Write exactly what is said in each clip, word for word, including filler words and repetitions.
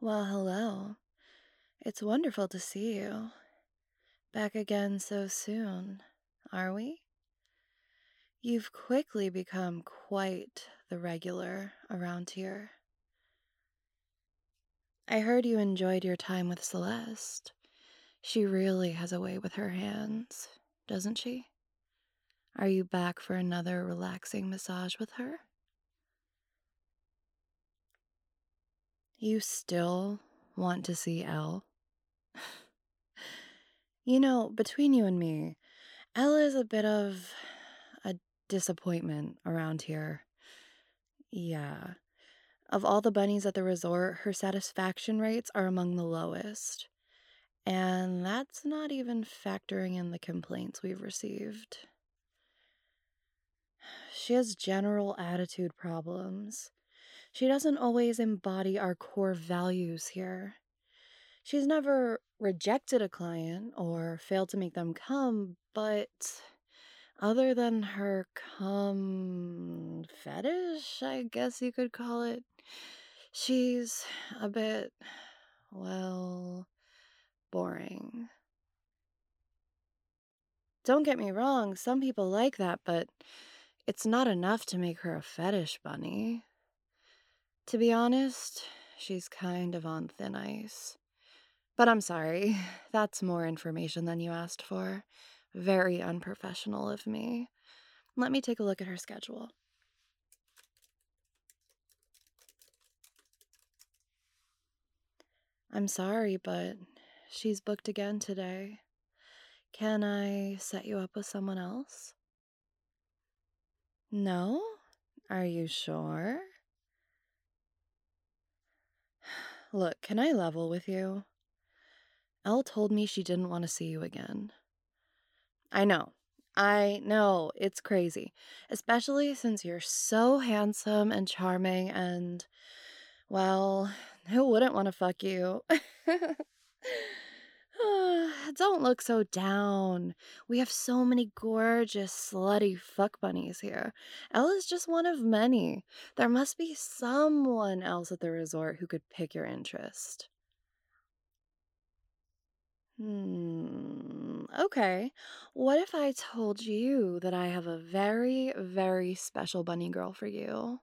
Well, hello. It's wonderful to see you. Back again so soon, are we? You've quickly become quite the regular around here. I heard you enjoyed your time with Celeste. She really has a way with her hands, doesn't she? Are you back for another relaxing massage with her? You still want to see Elle? You know, between you and me, Elle is a bit of a disappointment around here. Yeah. Of all the bunnies at the resort, her satisfaction rates are among the lowest. And that's not even factoring in the complaints we've received. She has general attitude problems. She doesn't always embody our core values here. She's never rejected a client or failed to make them come, but other than her cum fetish, I guess you could call it, she's a bit, well, boring. Don't get me wrong, some people like that, but it's not enough to make her a fetish bunny. To be honest, she's kind of on thin ice. But I'm sorry, that's more information than you asked for. Very unprofessional of me. Let me take a look at her schedule. I'm sorry, but she's booked again today. Can I set you up with someone else? No? Are you sure? Look, can I level with you? Elle told me she didn't want to see you again. I know. I know. It's crazy. Especially since you're so handsome and charming and, well, who wouldn't want to fuck you? Don't look so down. We have so many gorgeous, slutty fuck bunnies here. Elle is just one of many. There must be someone else at the resort who could pick your interest. Hmm. Okay. What if I told you that I have a very, very special bunny girl for you?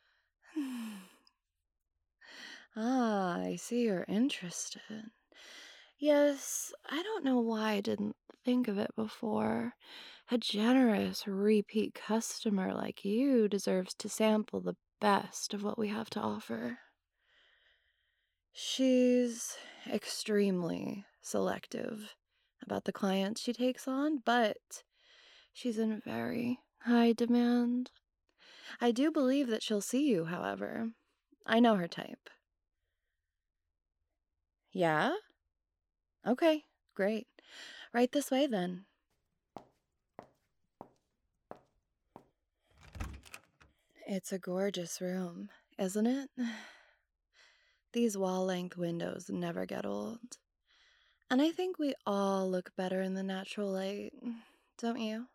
Ah, I see you're interested. Yes, I don't know why I didn't think of it before. A generous repeat customer like you deserves to sample the best of what we have to offer. She's extremely selective about the clients she takes on, but she's in very high demand. I do believe that she'll see you, however. I know her type. Yeah? Okay, great. Right this way then. It's a gorgeous room, isn't it? These wall-length windows never get old. And I think we all look better in the natural light, don't you?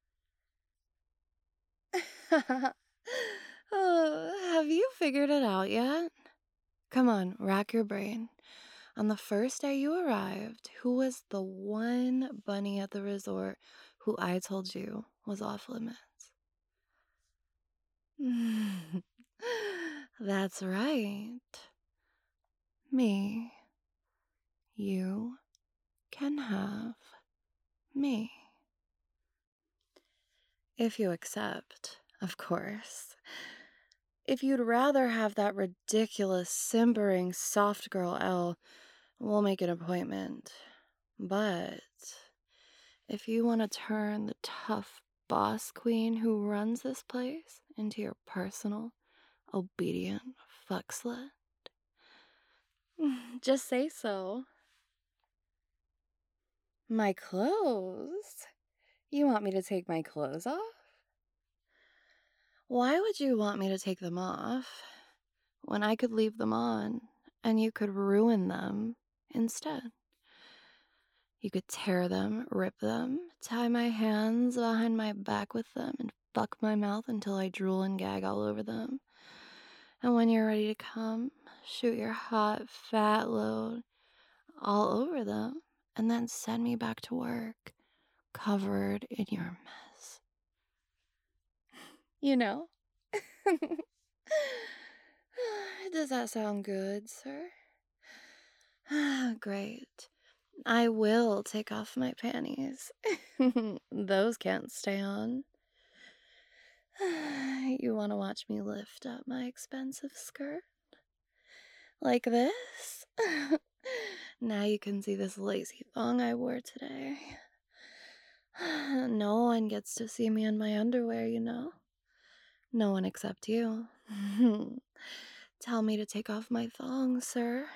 Oh, have you figured it out yet? Come on, rack your brain. On the first day you arrived, who was the one bunny at the resort who I told you was off limits? That's right. Me. You can have me. If you accept, of course. If you'd rather have that ridiculous, simpering, soft girl Elle, we'll make an appointment. But if you want to turn the tough boss queen who runs this place into your personal, obedient fuck slut, just say so. My clothes? You want me to take my clothes off? Why would you want me to take them off when I could leave them on and you could ruin them instead? You could tear them, rip them, tie my hands behind my back with them, and fuck my mouth until I drool and gag all over them. And when you're ready to come, shoot your hot fat load all over them, and then send me back to work covered in your mess. You know? Does that sound good, sir? Great. I will take off my panties. Those can't stay on. You want to watch me lift up my expensive skirt? Like this? Now you can see this lacy thong I wore today. No one gets to see me in my underwear, you know? No one except you. Tell me to take off my thong, sir.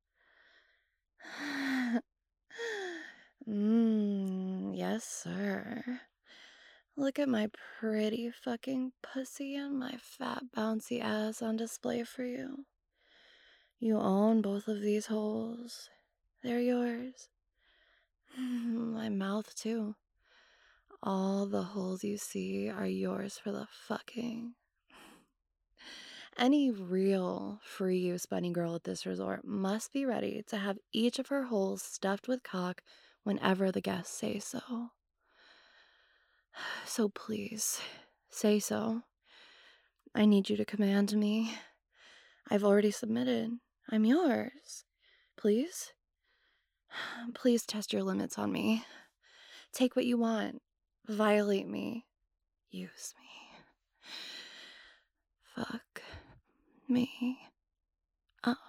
Mmm, yes, sir. Look at my pretty fucking pussy and my fat bouncy ass on display for you. You own both of these holes. They're yours. My mouth, too. All the holes you see are yours for the fucking. Any real free use bunny girl at this resort must be ready to have each of her holes stuffed with cock whenever the guests say so. So please, say so. I need you to command me. I've already submitted. I'm yours. Please? Please test your limits on me. Take what you want. Violate me. Use me. Fuck me up.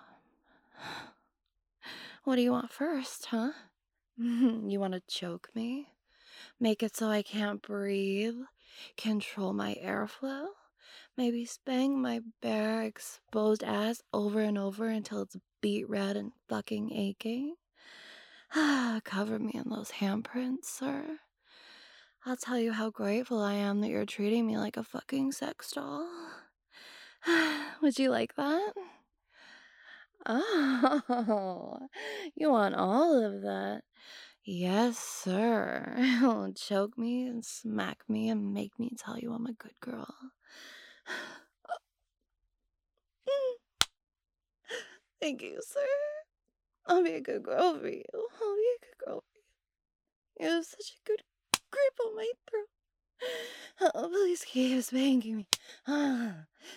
What do you want first, huh? You want to choke me? Make it so I can't breathe? Control my airflow? Maybe spank my bare, exposed ass over and over until it's beet red and fucking aching? Cover me in those handprints, sir. I'll tell you how grateful I am that you're treating me like a fucking sex doll. Would you like that? Oh, you want all of that? Yes, sir. Choke me and smack me and make me tell you I'm a good girl. Thank you, sir. I'll be a good girl for you. I'll be a good girl for you. You have such a good grip on my throat. Oh, please keep spanking me. Oh,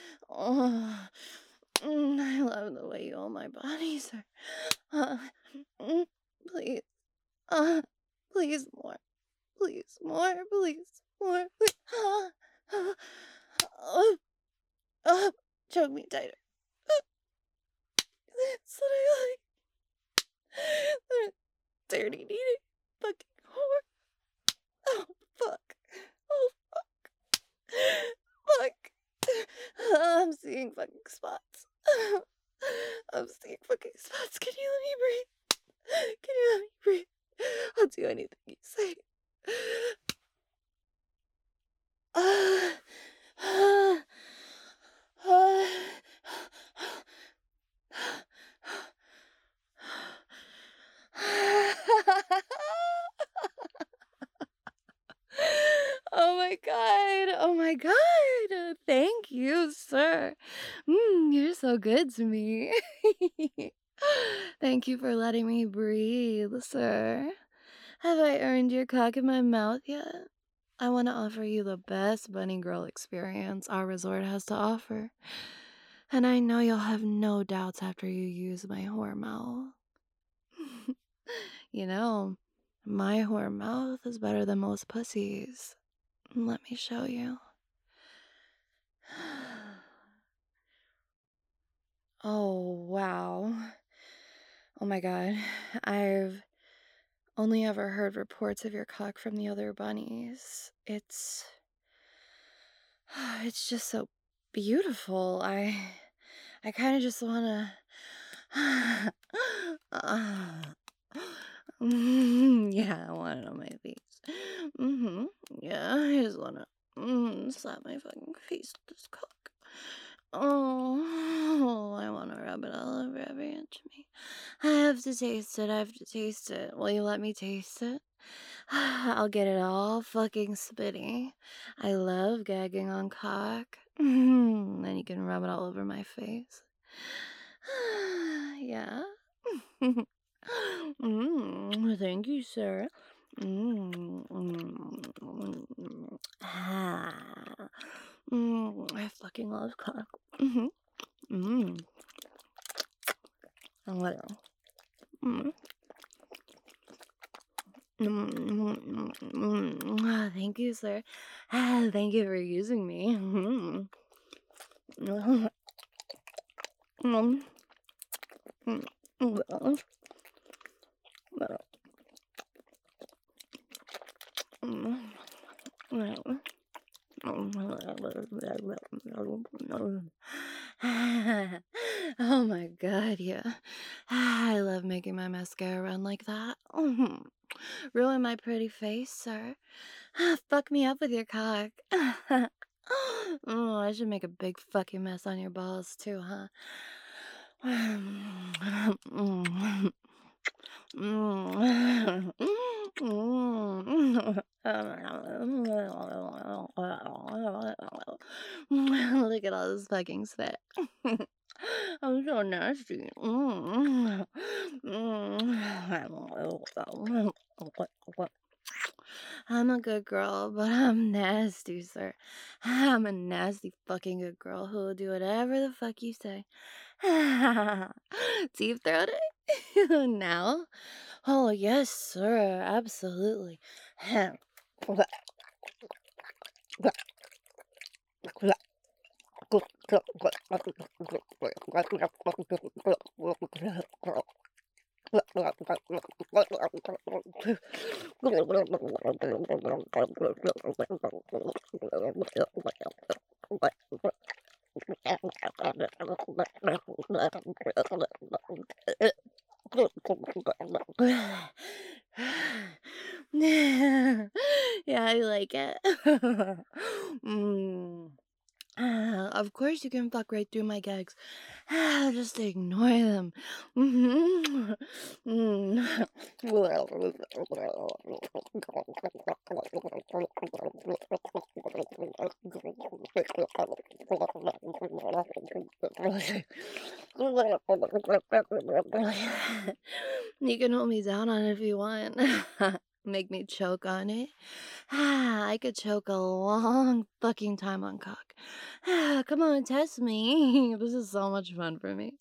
mm, I love the way you hold my body, sir. Uh, mm, please. Uh, please more. Please more. Please more. Please. Uh, uh, uh, uh, choke me tighter. That's what I like. Dirty, needy, fucking whore. Oh, fuck. Oh, fuck. Fuck. I'm seeing fucking spots. I'm seeing fucking spots. Can you let me breathe? Can you let me breathe? I'll do anything you say. Uh, uh, uh, Oh my god. Oh my god. Thank you, sir. Mm, you're so good to me. Thank you for letting me breathe, sir. Have I earned your cock in my mouth yet? I want to offer you the best bunny girl experience our resort has to offer. And I know you'll have no doubts after you use my whore mouth. You know, my whore mouth is better than most pussies. Let me show you. Oh, wow. Oh my god. I've only ever heard reports of your cock from the other bunnies. It's. It's just so beautiful. I. I kind of just want to. Yeah, I want it on my face. Mm-hmm. Yeah, I just want to mm, slap my fucking face with this cock. Oh, I want to rub it all over every inch of me. I have to taste it. I have to taste it. Will you let me taste it? I'll get it all fucking spitty. I love gagging on cock. Then you can rub it all over my face. Yeah. Mm, thank you, sir. Mm, mm, mm, ah. Mm, I fucking love cock. Mm-hmm. Mm. I love it. Mm. Mm, mm, mm, mm. Ah, thank you, sir. Ah, thank you for using me. Mm. Mm, mm, mm, well, well, mm, well. Oh my god, yeah. I love making my mascara run like that. Mhm. Ruin my pretty face, sir. Fuck me up with your cock. Oh, I should make a big fucking mess on your balls too, huh? Mm. Mm. Mm. Look at all this fucking spit. I'm so nasty. Mm. Mm. I'm a good girl, but I'm nasty, sir. I'm a nasty fucking good girl who will do whatever the fuck you say. Deep throated? Now? Oh, yes, sir. Absolutely. Yeah, I like it. Mm. Ah, of course you can fuck right through my gags. Ah, just ignore them. Mhm. Mm. You can hold me down on it if you want. Make me choke on it. Ah, I could choke a long fucking time on cock. Ah, come on, test me. This is so much fun for me.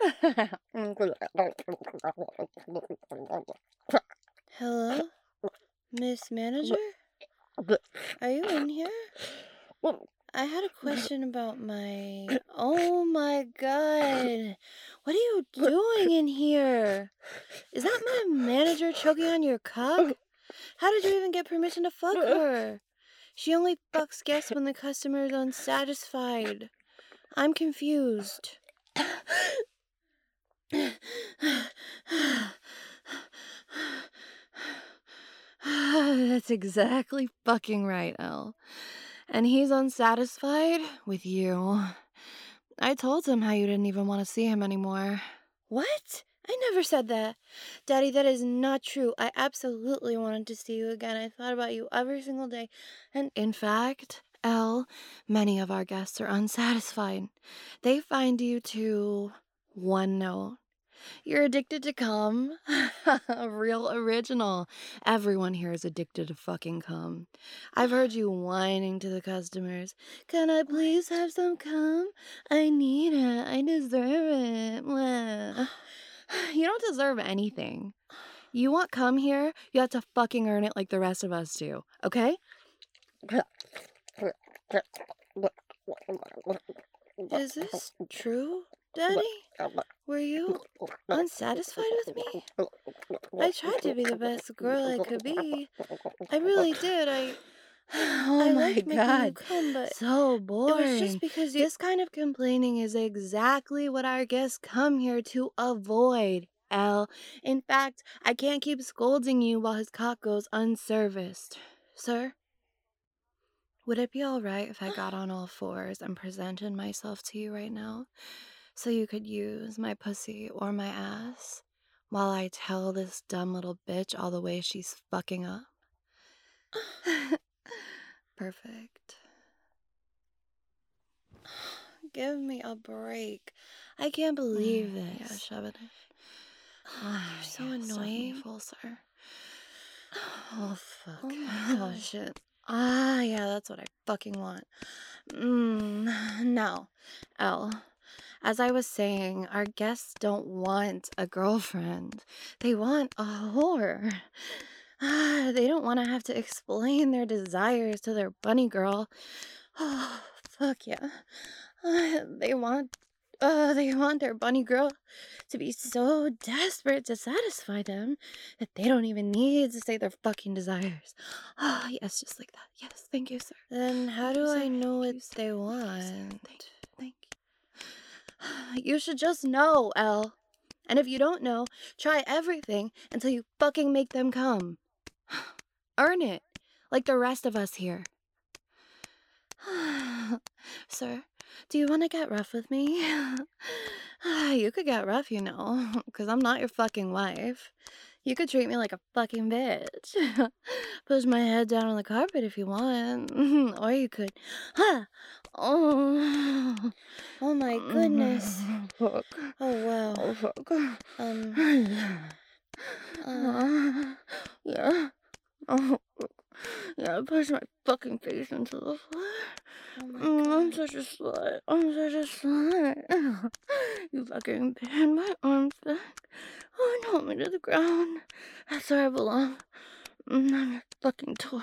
Hello, Miss Manager? Are you in here? I had a question about my. Oh my god. What are you doing in here? Is that my manager choking on your cock? How did you even get permission to fuck her? She only fucks guests when the customer is unsatisfied. I'm confused. That's exactly fucking right, Elle. And he's unsatisfied with you. I told him how you didn't even want to see him anymore. What? I never said that. Daddy, that is not true. I absolutely wanted to see you again. I thought about you every single day. And in fact, Elle, many of our guests are unsatisfied. They find you to one note. You're addicted to cum. Real original. Everyone here is addicted to fucking cum. I've heard you whining to the customers. Can I please have some cum? I need it. I deserve it. Blah. You don't deserve anything. You want cum here? You have to fucking earn it like the rest of us do. Okay? Is this true, Daddy? Were you unsatisfied with me? I tried to be the best girl I could be. I really did. I Oh I my liked making you god. come, but So it was just boring. because you This kind of complaining is exactly what our guests come here to avoid, Elle. In fact, I can't keep scolding you while his cock goes unserviced. Sir, would it be all right if I got on all fours and presented myself to you right now so you could use my pussy or my ass while I tell this dumb little bitch all the ways she's fucking up? Perfect. Give me a break. I can't believe Mm, this. Yeah, shove it in. Oh, You're so yeah, stuff me annoying. full, sir. Oh, fuck. Oh my Oh, god. shit. Ah, yeah, that's what I fucking want. Mmm, now, Elle, as I was saying, our guests don't want a girlfriend. They want a whore. Ah, they don't want to have to explain their desires to their bunny girl. Oh, fuck yeah. Uh, they want, uh, they want their bunny girl to be so desperate to satisfy them that they don't even need to say their fucking desires. Ah, yes, just like that. Yes, thank you, sir. Then how Thank you, do I sir. know Thank what you, sir. they Thank you, sir. want? Thank you. Thank you. You should just know, Elle. And if you don't know, try everything until you fucking make them come. Earn it, like the rest of us here. Sir, do you want to get rough with me? You could get rough, you know, because I'm not your fucking wife. You could treat me like a fucking bitch. Push my head down on the carpet if you want. Or you could. Ha! Oh. Oh my goodness. Fuck. Oh wow. Oh, fuck. Um. Uh, yeah. Oh, yeah, I pushed my fucking face into the floor. Oh my Mm, I'm god. such a slut. I'm such a slut. You fucking pinned my arms back. Oh, and hold me to the ground. That's where I belong. Mm, I'm your fucking toy.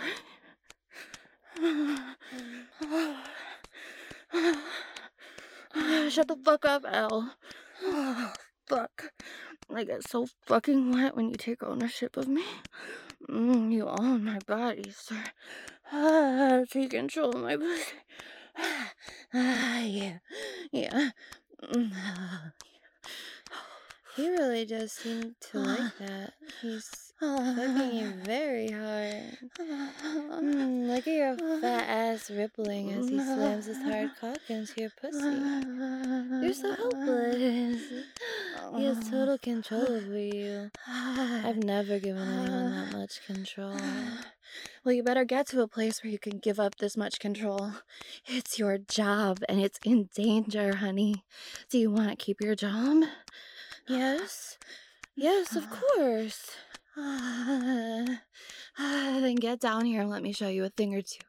Shut the fuck up, Elle. Oh, fuck. I get so fucking wet when you take ownership of me. Mm, you own my body, sir. Ah, take control of my body. Ah, yeah, yeah. Mm, ah, He really does seem to like that. He's fucking you very hard. Mm, look at your fat ass rippling as he slams his hard cock into your pussy. You're so helpless. He has total control over you. I've never given anyone that much control. Well, you better get to a place where you can give up this much control. It's your job, and it's in danger, honey. Do you want to keep your job? Yes? Yes, of course. Then get down here and let me show you a thing or two.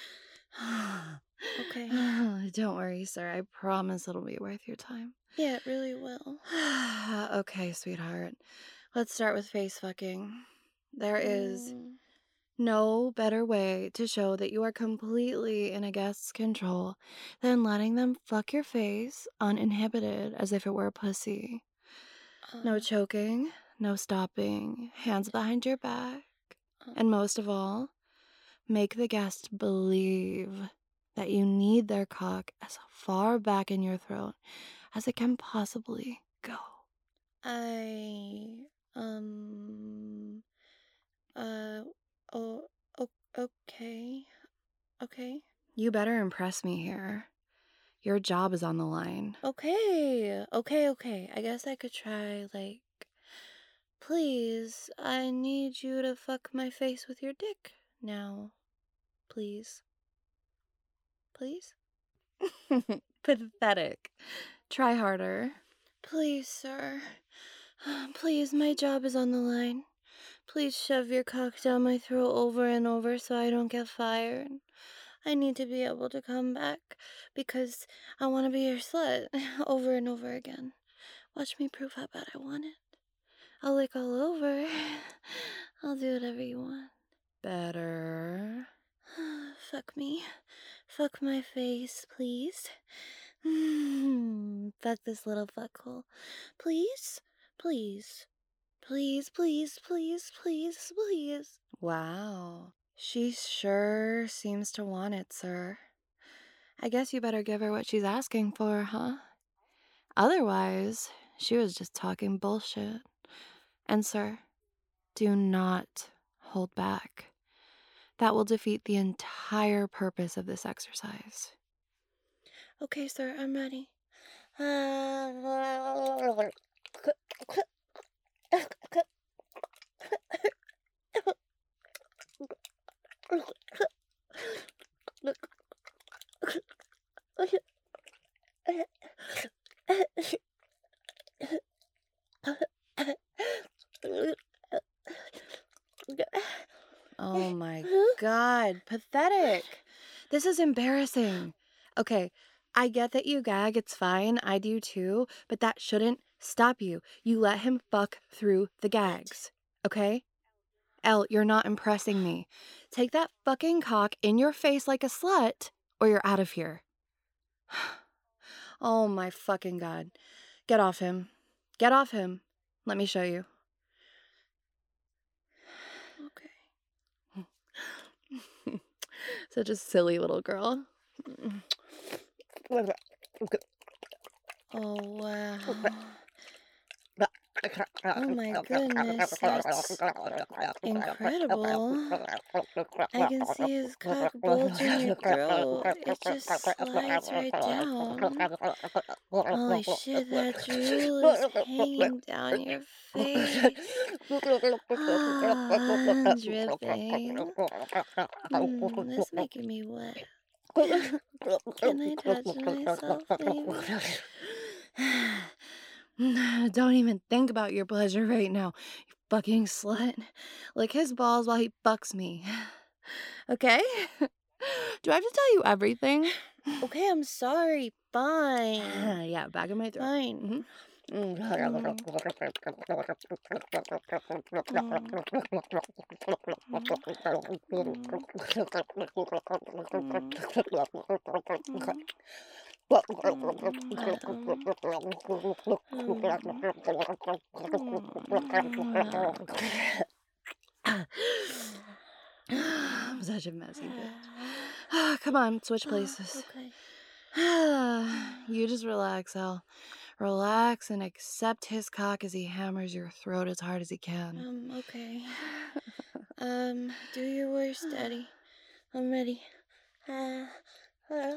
Okay. Don't worry, sir. I promise it'll be worth your time. Yeah, it really will. Okay, sweetheart. Let's start with face fucking. There is Mm. no better way to show that you are completely in a guest's control than letting them fuck your face uninhibited as if it were a pussy. No Uh, choking, no stopping, hands behind your back, uh, and most of all, make the guest believe that you need their cock as far back in your throat as it can possibly go. I, um, uh, oh, o- okay, okay, You better impress me here. Your job is on the line. okay, okay, okay. I guess I could try, like, please, I need you to fuck my face with your dick now. Please. Please? Pathetic. Try harder. Please, sir. Please, my job is on the line. Please shove your cock down my throat over and over so I don't get fired. I need to be able to come back because I want to be your slut over and over again. Watch me prove how bad I want it. I'll lick all over. I'll do whatever you want. Better. Fuck me. Fuck my face, please. Mm, fuck this little fuckhole. Please? Please. Please, please, please, please, please. Wow. She sure seems to want it, sir. I guess you better give her what she's asking for, huh? Otherwise, she was just talking bullshit. And, sir, do not hold back. That will defeat the entire purpose of this exercise. Okay, sir, I'm ready. God, pathetic. This is embarrassing. Okay, I get that you gag, it's fine, I do too, but that shouldn't stop you. You let him fuck through the gags, okay? Elle, you're not impressing me. Take that fucking cock in your face like a slut, or you're out of here. Oh my fucking God. Get off him. Get off him. Let me show you. Okay. Such a silly little girl. Oh, wow. Oh my goodness, that's incredible. I can see his cock bulge in your throat. It just slides right down. Holy shit, that drool is hanging down your face. Ah, dripping. Mm, this is making me wet. Can I touch myself, maybe? Don't even think about your pleasure right now, you fucking slut. Lick his balls while he fucks me. Okay? Do I have to tell you everything? Okay, I'm sorry. Fine. Yeah, back in my throat. Fine. Mm-hmm. I'm such a messy bitch. Come on, switch places. Okay. You just relax, Elle. Relax and accept his cock as he hammers your throat as hard as he can. Um, okay. um, do your worst, Daddy. I'm ready. Uh, uh.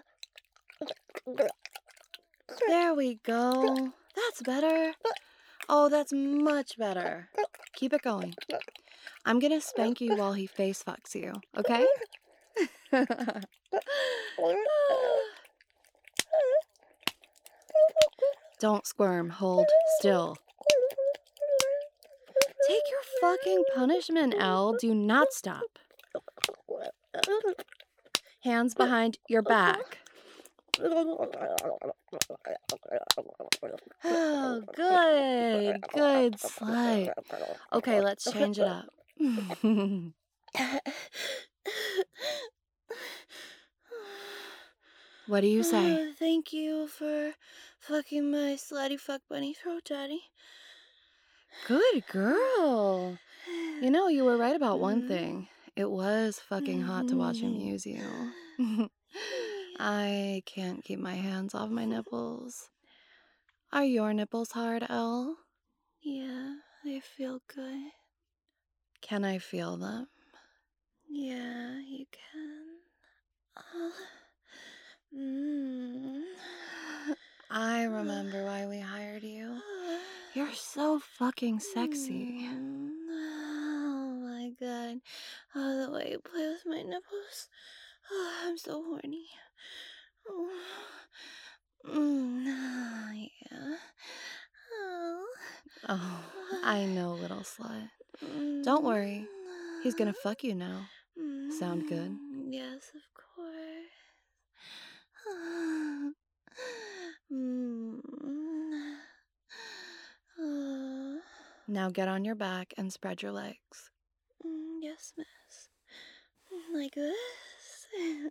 There we go. That's better. Oh, that's much better. Keep it going. I'm gonna spank you while he face fucks you, okay? Don't squirm. Hold still. Take your fucking punishment, Elle. Do not stop. Hands behind your back. Oh, good. Good slut. Okay, let's change it up. What do you say? Uh, thank you for fucking my slutty fuck bunny throat, Daddy. Good girl. You know, you were right about one thing. It was fucking hot to watch him use you. I can't keep my hands off my nipples. Are your nipples hard, Elle? Yeah, they feel good. Can I feel them? Yeah, you can. Oh. Mm. I remember why we hired you. You're so fucking sexy. Mm. Oh my God. Oh, the way you play with my nipples. Oh, I'm so horny. Oh. Mm. Oh, yeah. Oh. Oh, I know, little slut. Don't worry. He's gonna fuck you now. Sound good? Yes, of course. Mm. Uh, Now get on your back and spread your legs. mm, yes, miss. Like this.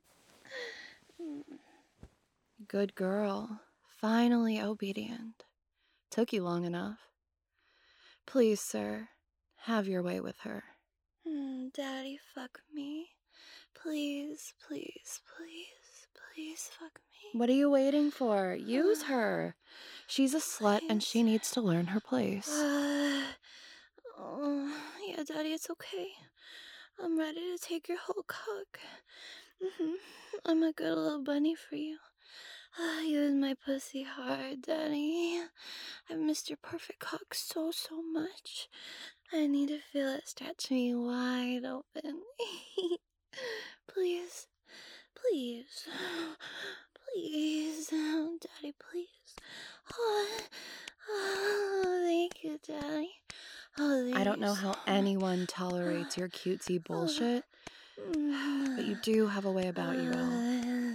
Good girl. Finally obedient. Took you long enough. Please, sir, have your way with her. Mm, Daddy, fuck me. Please, please, please, please fuck me. What are you waiting for? Use her. She's a slut and she needs to learn her place. Uh, oh, yeah, Daddy, it's okay. I'm ready to take your whole cock. Mm-hmm. I'm a good little bunny for you. Uh, use my pussy hard, Daddy. I've missed your perfect cock so, so much. I need to feel it stretch me wide open. Please, please, please, oh, Daddy, please. Oh, oh, thank you, Daddy. Oh, I don't know how anyone tolerates your cutesy bullshit, But you do have a way about you, Elle.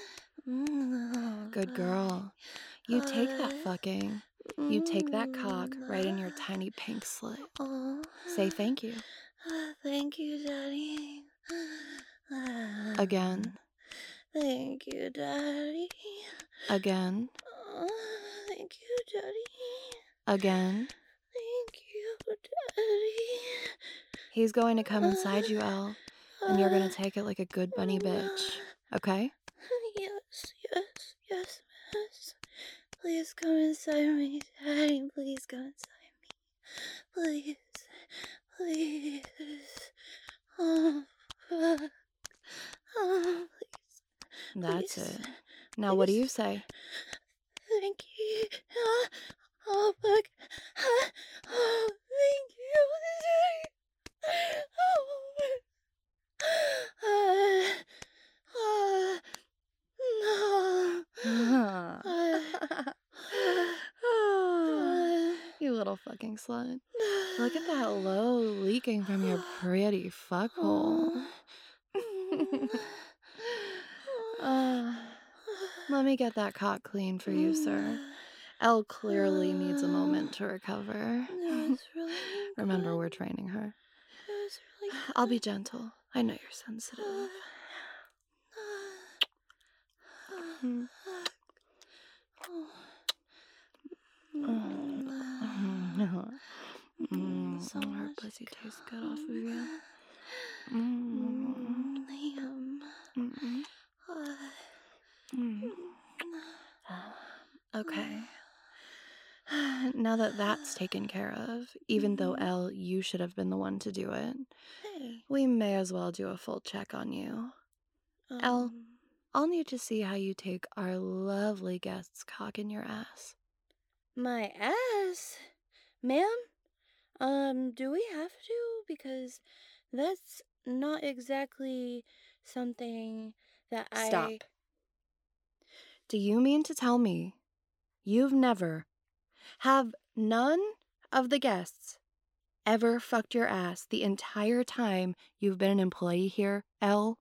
Good girl. You take that fucking. You take that cock right in your tiny pink slit. Say thank you. Thank you, Daddy. Again. Thank you, Daddy. Again. Thank you, Daddy. Again. Thank you, Daddy. He's going to come inside you, Elle, and you're going to take it like a good bunny bitch. Okay? Yes, yes, yes, yes. Please come inside me, Daddy. Please come inside me. Please. Please. Oh, fuck. Oh, please. That's Please. it. Now, what do you say? Thank you. Oh, oh fuck. Oh, thank you. Oh, uh, uh, no. You little fucking slut. Look at that low leaking from your pretty fuckhole. uh, let me get that cock clean for you, sir. Elle clearly needs a moment to recover. Really Remember, we're training her. Really I'll be gentle. I know you're sensitive. Mm. Mm. So Her pussy tastes good off of you. Mm. Yum. Mm. Mm. Okay. Now that that's taken care of, even though Elle, you should have been the one to do it, Hey. we may as well do a full check on you. Um, Elle, I'll need to see how you take our lovely guest's cock in your ass. My ass? Ma'am? Um, do we have to? Because that's not exactly something that I... Stop. Do you mean to tell me you've never, have none of the guests ever fucked your ass the entire time you've been an employee here, Elle?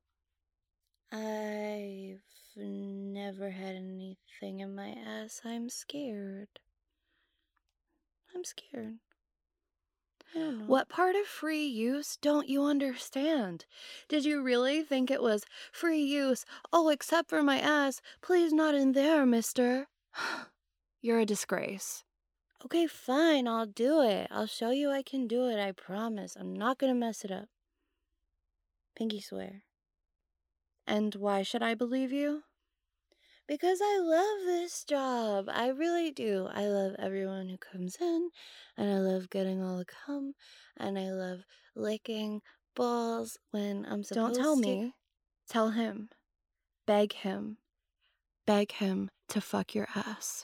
I've never had anything in my ass. I'm scared. I'm scared. I don't know. What part of free use don't you understand? Did you really think it was free use? Oh, except for my ass. Please not in there, mister. You're a disgrace. Okay, fine. I'll do it. I'll show you I can do it. I promise. I'm not gonna mess it up. Pinky swear. And why should I believe you? Because I love this job. I really do. I love everyone who comes in, and I love getting all the cum, and I love licking balls when I'm supposed to. Don't tell me. Tell him. Beg him. Beg him to fuck your ass.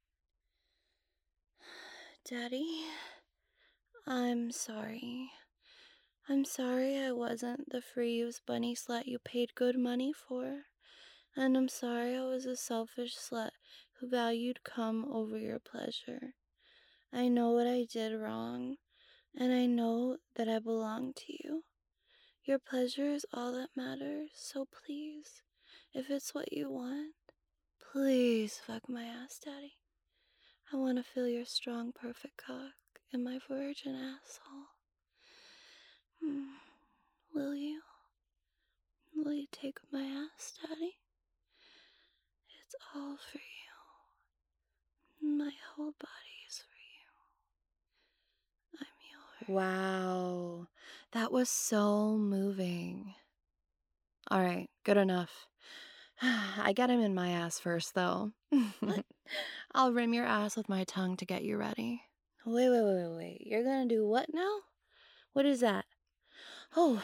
Daddy, I'm sorry. I'm sorry I wasn't the free use bunny slut you paid good money for. And I'm sorry I was a selfish slut who valued cum over your pleasure. I know what I did wrong, and I know that I belong to you. Your pleasure is all that matters, so please, if it's what you want, please fuck my ass, Daddy. I want to feel your strong, perfect cock in my virgin asshole. Hmm. Will you? Will you take my ass, Daddy? It's all for you. My whole body is for you. I'm yours. Wow. That was so moving. All right, good enough. I get him in my ass first, though. What? I'll rim your ass with my tongue to get you ready. Wait, wait, wait, wait. You're gonna do what now? What is that? Oh.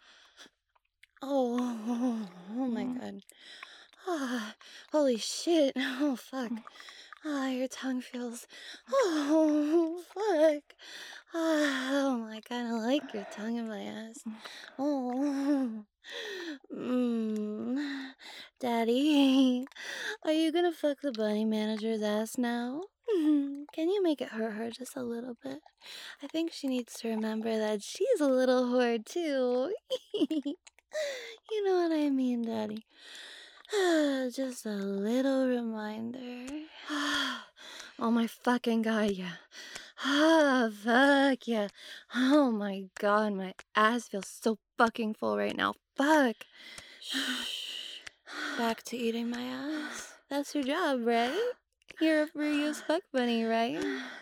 Oh, oh, oh my god. Ah, holy shit. Oh, fuck. Ah, your tongue feels... Oh, fuck. Ah, oh, I kind of like your tongue in my ass. Oh. Mm. Daddy, are you gonna fuck the bunny manager's ass now? Can you make it hurt her just a little bit? I think she needs to remember that she's a little whore, too. You know what I mean, Daddy. Just a little reminder. Oh my fucking god, yeah. Ah, fuck yeah. Oh my god, my ass feels so fucking full right now. Fuck. Shh. Back to eating my ass. That's your job, right? You're a free use fuck bunny, right?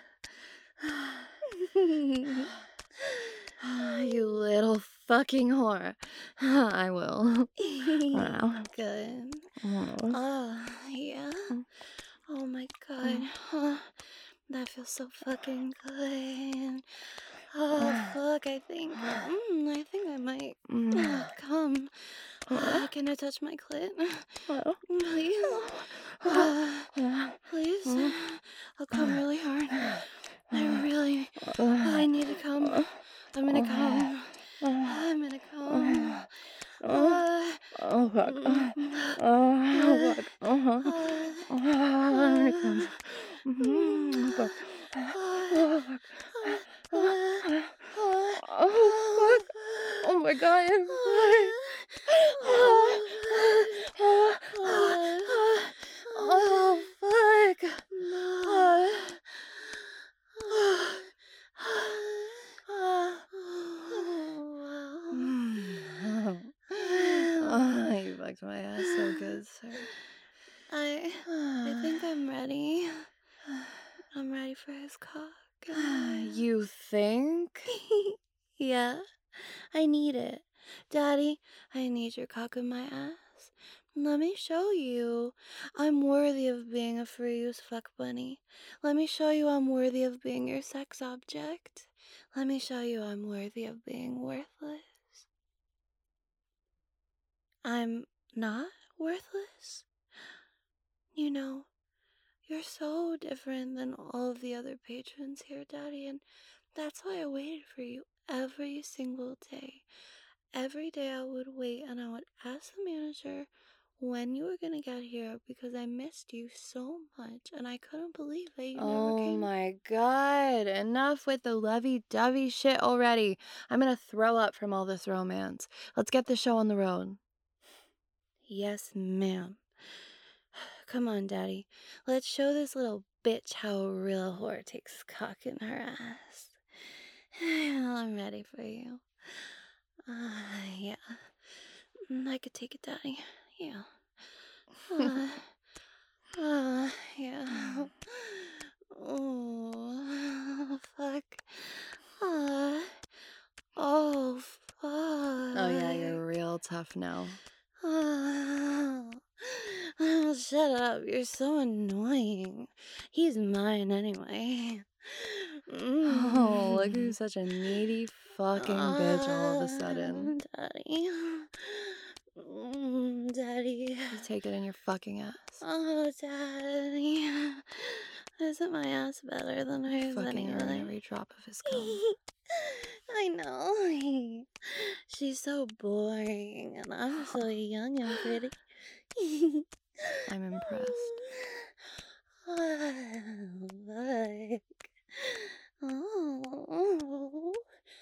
You little fucking whore. I will. Wow. Good. Oh. Oh, yeah. Oh my god. Oh, that feels so fucking good. Oh, fuck, I think, mm, I think I might uh, come. Uh, can I touch my clit? Please? Uh, please? I'll come really hard. I really, I need to come. I'm gonna come. I'm gonna come. Oh, oh fuck. Oh fuck. Uh-huh. I'm gonna come. Oh fuck. Oh fuck. Oh fuck. Oh my god. Oh fuck. Oh, you fucked my ass so good, sir. I, I think I'm ready. I'm ready for his cock. You think? Yeah, I need it. Daddy, I need your cock in my ass. Let me show you. I'm worthy of being a free use fuck bunny. Let me show you I'm worthy of being your sex object. Let me show you I'm worthy of being worthless. I'm not worthless? You know, you're so different than all of the other patrons here, Daddy, and that's why I waited for you every single day. Every day I would wait and I would ask the manager when you were gonna get here because I missed you so much and I couldn't believe that you oh never came. Oh my god, enough with the lovey-dovey shit already. I'm gonna throw up from all this romance. Let's get the show on the road. Yes, ma'am. Come on, Daddy. Let's show this little bitch how a real whore takes cock in her ass. I'm ready for you. Uh, yeah. I could take it, Daddy. Yeah. Uh, uh, yeah. Oh, fuck. Uh, oh, fuck. Oh yeah, you're real tough now. Oh, oh, shut up. You're so annoying. He's mine anyway. Mm. Oh, look who's such a needy fucking bitch all of a sudden. Daddy. Mm, Daddy. You take it in your fucking ass. Oh, Daddy. Isn't my ass better than hers Fucking her in anyway? every drop of his cum. I know. She's so boring, and I'm so young and pretty. I'm impressed. Oh, fuck. Oh,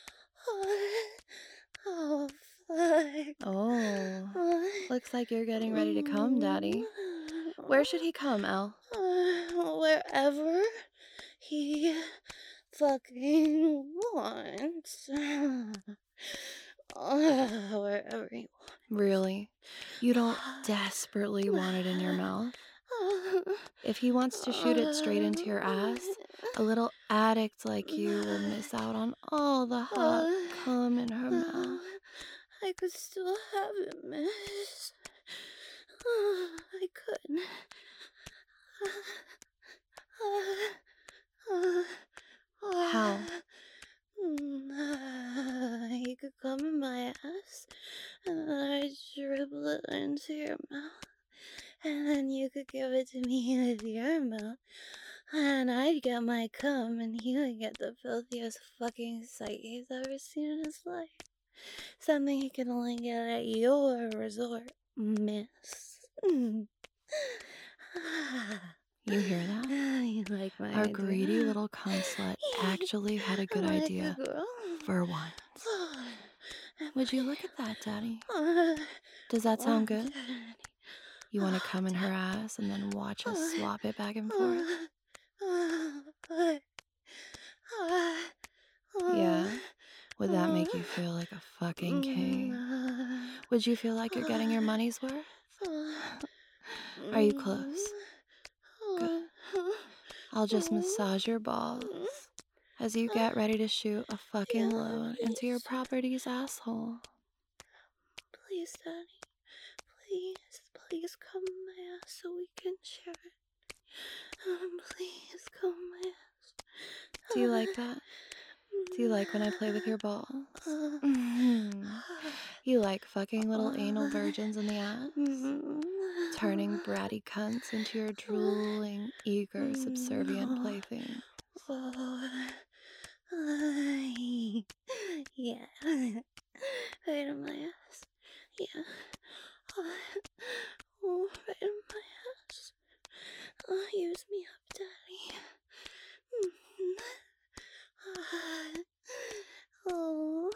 oh, fuck. Oh, looks like you're getting ready to come, Daddy. Where should he come, Elle? Wherever he fucking wants. Wherever he wants. Really? You don't desperately want it in your mouth? If he wants to shoot it straight into your ass, a little addict like you will miss out on all the hot cum in her mouth. I could still have it, miss. I could. How? You could come in my ass, and then I'd dribble it into your mouth, and then you could give it to me with your mouth, and I'd get my cum, and he would get the filthiest fucking sight he's ever seen in his life. Something he can only get at your resort, miss. You hear that? You like my Our idea? greedy little cum slut actually had a good I'm like idea a girl. for once. Would you look at that, Daddy? Does that sound good? You want to come in her ass and then watch us swap it back and forth? Yeah? Would that make you feel like a fucking king? Would you feel like you're getting your money's worth? Are you close? Good. I'll just massage your balls as you get ready to shoot a fucking load into your property's asshole. Please, Daddy. Please, please come in my ass so we can share it. Um, please come in my ass. Do you like that? Do you like when I play with your balls? Mm-hmm. You like fucking little anal virgins in the ass? Turning bratty cunts into your drooling, eager, subservient plaything. Yeah. Right in my ass. Yeah. Oh, right in my ass. Oh, use me up, Daddy. Oh.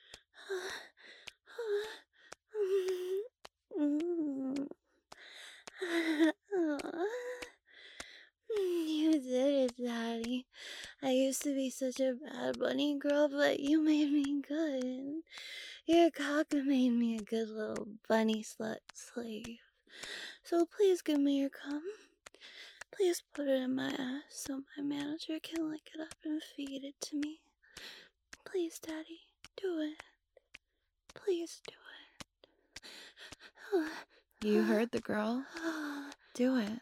You did it, Daddy. I used to be such a bad bunny girl, but you made me good. Your cock made me a good little bunny slut slave. So please give me your cum. Please put it in my ass so my manager can lick it up and feed it to me. Please, Daddy, do it. Please do it. You heard the girl. Do it.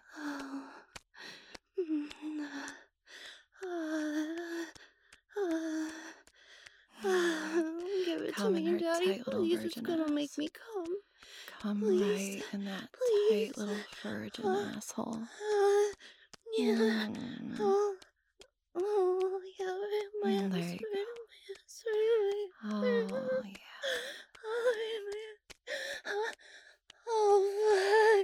Give it Come to in me, her Daddy. tight little Please, virgin it's gonna ass. make me come. Come Please. right in that Please. tight little virgin Uh, asshole. Uh, yeah. Mm. Oh, oh, yeah, right in my Mm, ass, there right you in my ass, right in my ass. Oh, yeah. Oh, right in my ass. Oh, fuck.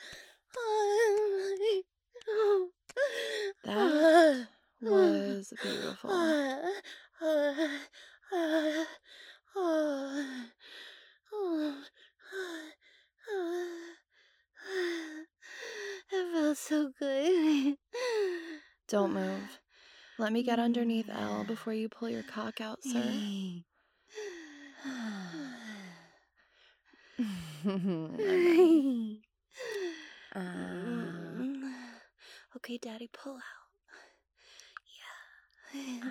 Oh, my- oh. That was beautiful. Uh, uh, uh, uh, oh, it felt so good. Don't move. Let me get underneath L before you pull your cock out, sir. I'm ready. Uh, Okay, Daddy, pull out. Yeah.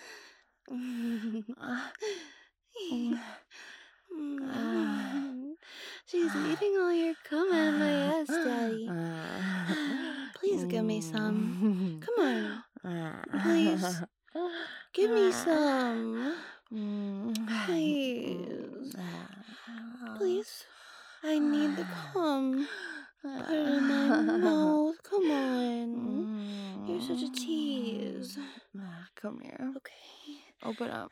She's eating all your cum out of my ass, Daddy. Please give me some. Come on. Please. Give me some. Please. Please. I need the cum. Put it in my mouth. Come on. You're such a tease. Come here. Okay. Open up.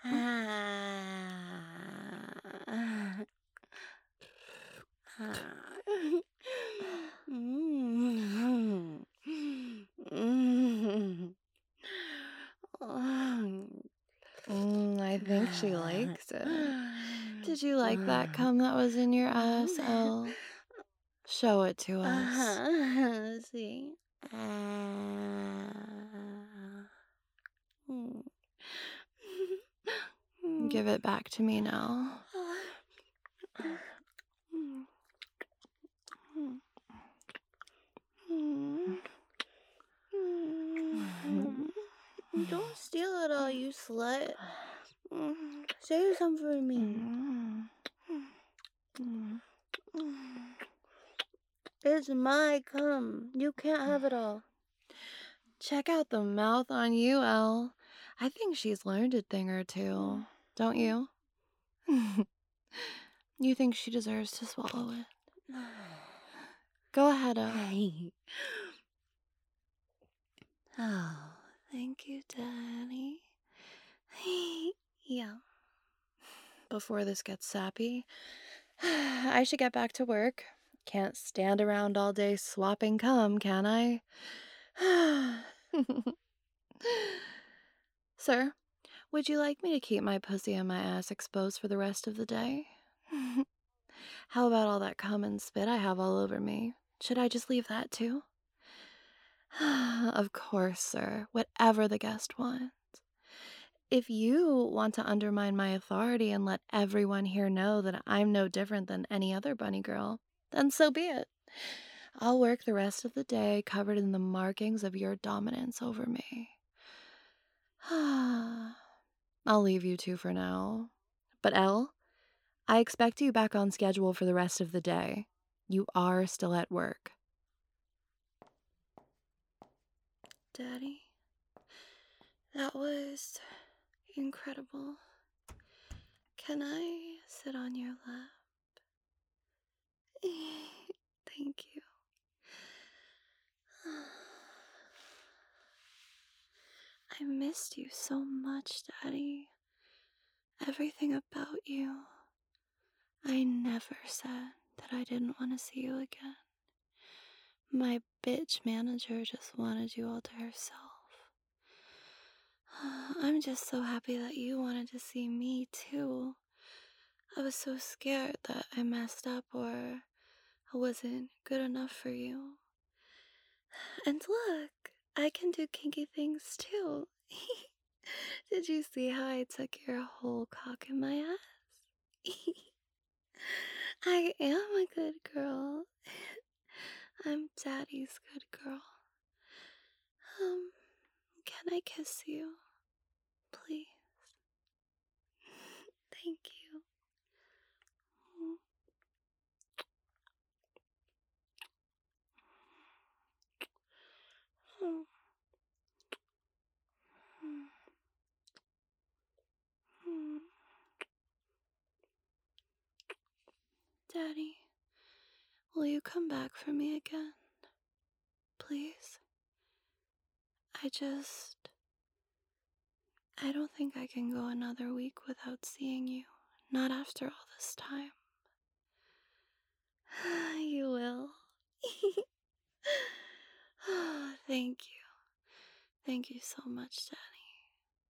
Mm, I think she likes it. Did you like that cum that was in your ass, Elle? Show it to us. Uh-huh. See? Give it back to me now. Don't steal it all, you slut. Save some for me. It's my cum. You can't have it all. Check out the mouth on you, Elle. I think she's learned a thing or two. Don't you? You think she deserves to swallow it? Go ahead, Elle. Oh, thank you, Daddy. Yeah. Before this gets sappy, I should get back to work. Can't stand around all day swapping cum, can I? Sir, Would you like me to keep my pussy and my ass exposed for the rest of the day? How about all that cum and spit I have all over me? Should I just leave that too? Of course, sir. Whatever the guest wants. If you want to undermine my authority and let everyone here know that I'm no different than any other bunny girl, then so be it. I'll work the rest of the day covered in the markings of your dominance over me. I'll leave you two for now. But Elle, I expect you back on schedule for the rest of the day. You are still at work. Daddy, that was incredible. Can I sit on your lap? Thank you. I missed you so much, Daddy. Everything about you. I never said that I didn't want to see you again. My bitch manager just wanted you all to herself. I'm just so happy that you wanted to see me too. I was so scared that I messed up or I wasn't good enough for you. And look, I can do kinky things too. Did you see how I took your whole cock in my ass? I am a good girl. I'm Daddy's good girl. Um, can I kiss you? Please. Thank you. Daddy, will you come back for me again? Please? I just... I don't think I can go another week without seeing you. Not after all this time. You will. Thank you. Thank you so much, Daddy.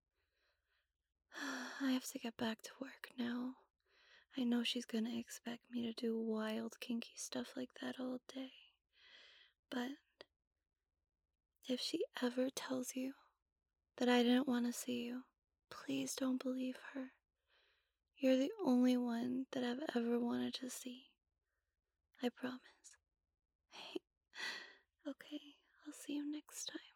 I have to get back to work now. I know she's gonna expect me to do wild, kinky stuff like that all day. But if she ever tells you that I didn't want to see you, please don't believe her. You're the only one that I've ever wanted to see. I promise. Okay, I'll see you next time.